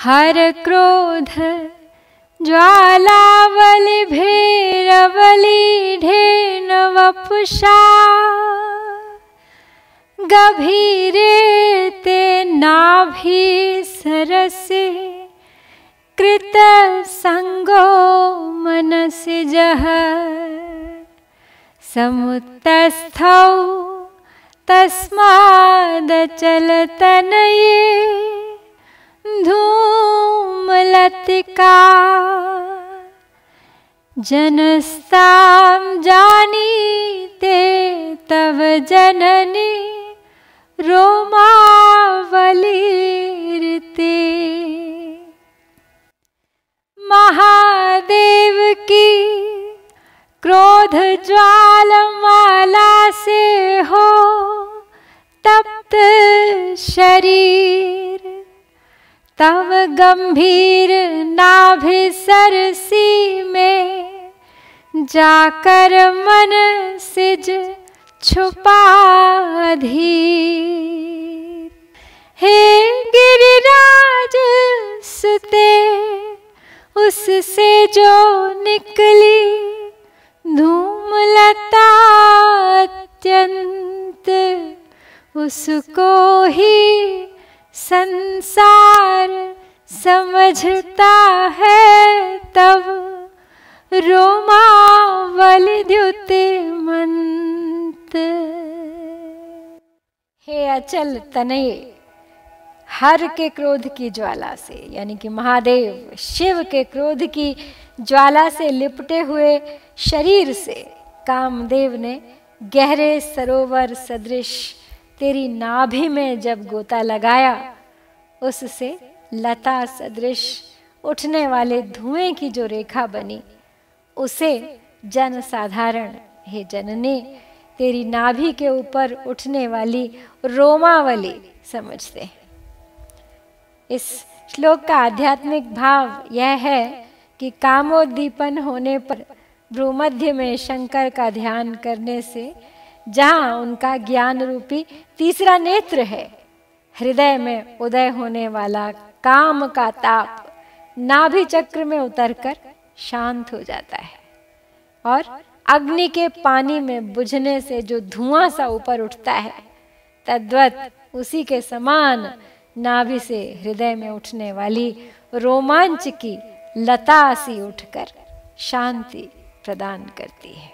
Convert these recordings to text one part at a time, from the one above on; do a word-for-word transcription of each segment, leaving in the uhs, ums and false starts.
हर क्रोध ज्वालावलि भेरवलि ढेन वपुषा गभीरे ते नाभि सरसे कृत संगो मनसिजः समुत्तस्थौ तस्मादचलतनये धूमलतिका जनस्तां जानीते तव जननी रोमावलीरिते। महादेव की क्रोध ज्वालमाला से हो तप्त शरीर तव गंभीर नाभि सरसी में जाकर मन सिज छुपा धीर। हे गिरिराज सुते उससे जो निकली धूमलता अत्यंत उसको ही संसार समझता है तब रोमावलिद्युतिमंत। हे अचल तनये, हर के क्रोध की ज्वाला से यानी कि महादेव शिव के क्रोध की ज्वाला से लिपटे हुए शरीर से कामदेव ने गहरे सरोवर सदृश तेरी नाभि में जब गोता लगाया, उससे लता सदृश उठने वाले धुएं की जो रेखा बनी, उसे जन साधारण हे जननी तेरी नाभि के ऊपर उठने वाली रोमावली समझते हैं। इस श्लोक का आध्यात्मिक भाव यह है कि कामोद्दीपन होने पर भ्रूमध्य में शंकर का ध्यान करने से जहाँ उनका ज्ञान रूपी तीसरा नेत्र है, हृदय में उदय होने वाला काम का ताप नाभि चक्र में उतरकर शांत हो जाता है और अग्नि के पानी में बुझने से जो धुआं सा ऊपर उठता है, तद्वत उसी के समान नाभि से हृदय में उठने वाली रोमांच की लता सी उठकर शांति प्रदान करती है।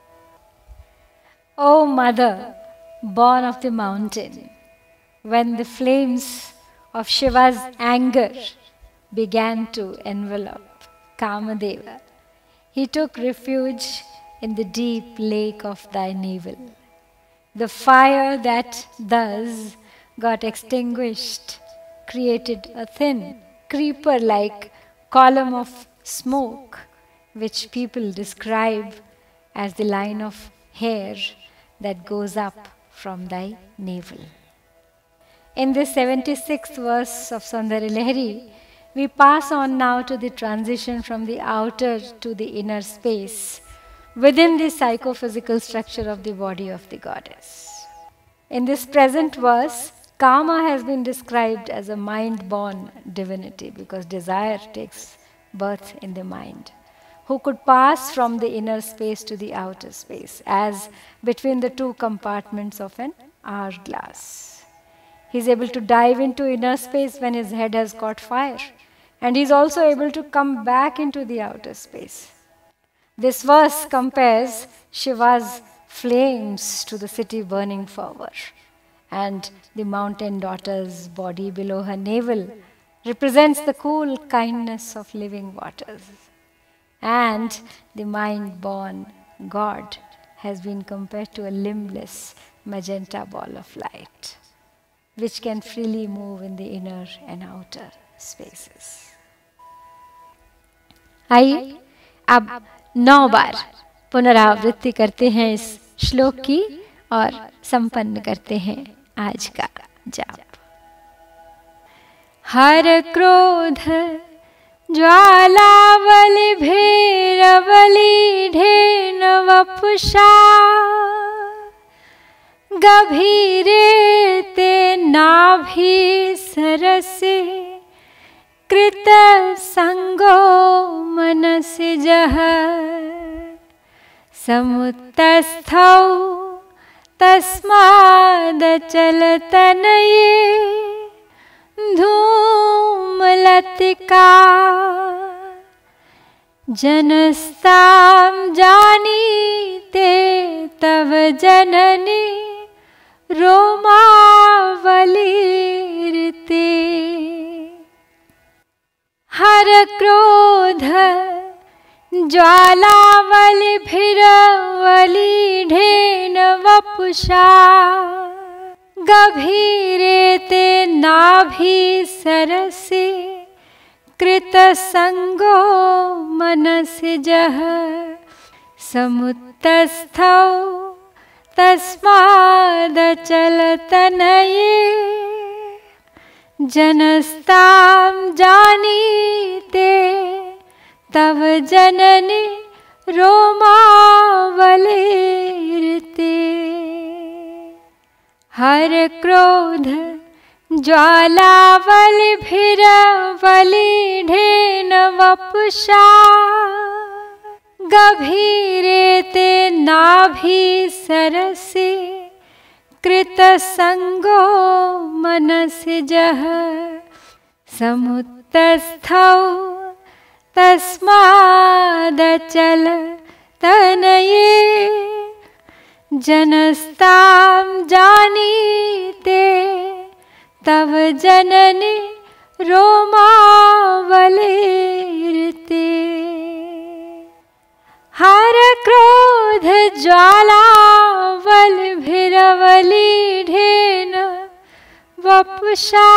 O mother, born of the mountain, when the flames of Shiva's anger began to envelop Kamadeva, he took refuge in the deep lake of thy navel. The fire that thus got extinguished created a thin, creeper-like column of smoke, which people describe as the line of hair that goes up from thy navel. In this seventy-sixth verse of Saundarya Lahari, we pass on now to the transition from the outer to the inner space within the psychophysical structure of the body of the goddess. In this present verse, Kama has been described as a mind-born divinity because desire takes birth in the mind, who could pass from the inner space to the outer space, as between the two compartments of an hourglass. He is able to dive into inner space when his head has caught fire, and he is also able to come back into the outer space. This verse compares Shiva's flames to the city burning fervor, and the mountain daughter's body below her navel represents the cool kindness of living waters. And the mind-born God has been compared to a limbless magenta ball of light, which can freely move in the inner and outer spaces. आइए अब नौ बार पुनरावृत्ति करते हैं इस श्लोक की और संपन्न करते हैं आज का जाप। हर क्रोध ज्वालावलि भेरवलि ढेन वपुषा गभीरे ते नाभि सरसे कृत संगो मनसिजः समुत्तस्थौ तस्मादचलतनये धूमलतिका जनस्तां जानीते तव जननी रोमावलीरिते हर क्रोध ज्वालावलिभिरवलीढेन वपुषा गभीरेते नाभि सरसि कृतसंगो मनसिजः समुत्तस्थौ तस्मादचलतनये जनस्तां जानीते तव जननी रोमावलीरिते हर क्रोध ज्वालावलिभिरवलीढेन वपुषा गभीरेते नाभि सरसि कृतसंगो मनसिजः समुत्तस्थौ तस्मादचलतनये जनस्तां जानीते तव जननी रोमावलीरिते हर क्रोध ज्वालावलिभिरवलीढेन वपुषा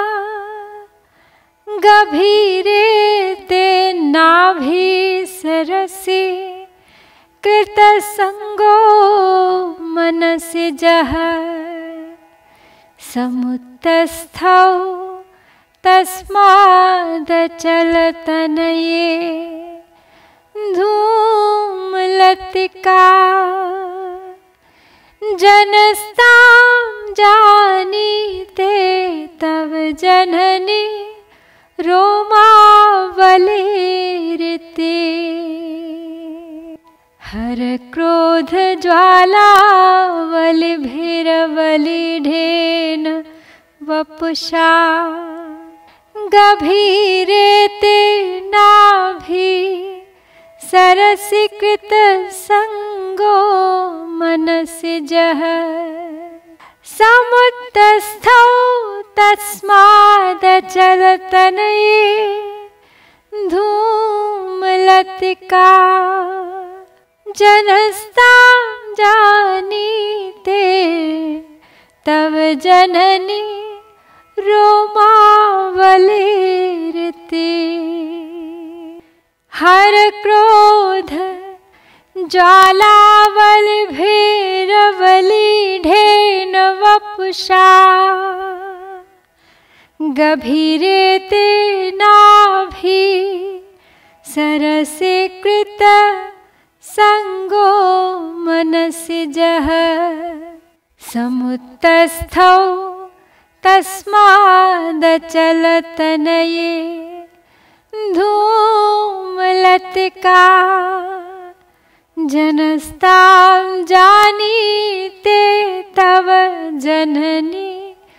गभीरेते नाभि सरसि कृतसंगो मनसिजः समुत्तस्थौ तस्मादचलतनये धूमलतिका जनस्तां जानीते तव जननी रोमावलीरिते हर क्रोध ज्वालावलिभिरवलीढेन वपुषा गभीरेते नाभि सरसि कृतसंगो मनसिजः समुत्तस्थौ तस्मादचलतनये धूमलतिका जनस्तां जानीते तव जननी रोमावलीरिते हर क्रोध ज्वालावलिभिरवलीढेन वपुषा गभीरेते नाभि सरसि कृतसंगो मनसिजः समुत्तस्थौ तस्मादचलतनये धूमलतिका जनस्तां जानीते तव जननी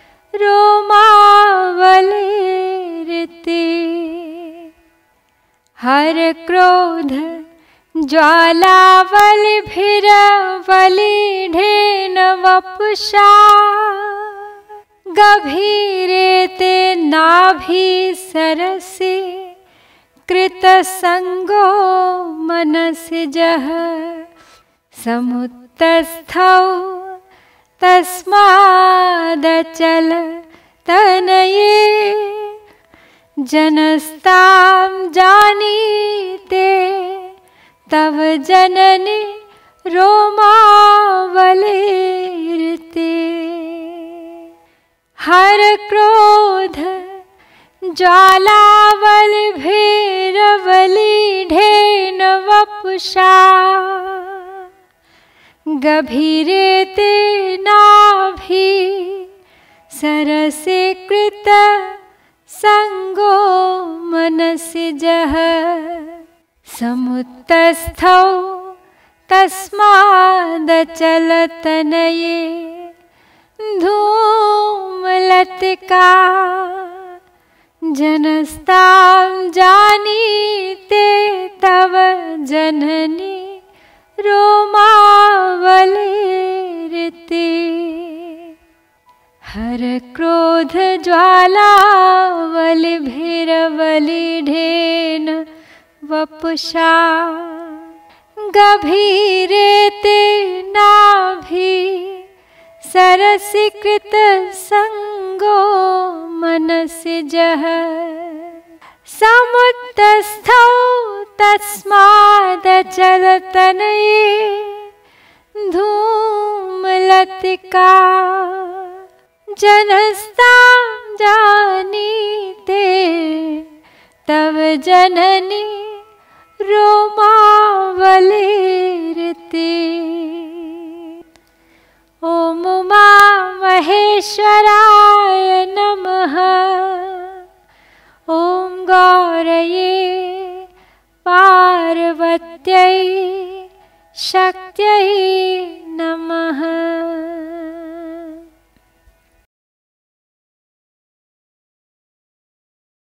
रोमावलीरिते हर क्रोध ज्वालावलिभिरवलीढेन वपुषा गभीरेते नाभि सरसि कृतसंगो मनसिजः समुत्तस्थौ तस्मादचलतनये जनस्तां जानीते तव जननी रोमावलीरिते हर क्रोध ज्वालावलिभिरवलीढेन वपुषा गभीरेते नाभि सरसि कृतसंगो मनसिजः समुत्तस्थौ तस्मादचलतनये धूमलतिका जनस्तां जानीते तव जननी रोमावलिरिति हर क्रोध ज्वालावलिभिरवलिढेन वपुषा गभीरेते नाभि सरसीकृत संगो मनसिजः समुत्तस्थौ तस्मादचलतनये धूमलतिका जनस्तां जानीते तव जननी रोमावलिरिति। ॐ उमा महेश्वराय नमः। ॐ गौरये पार्वत्यै शक्त्यै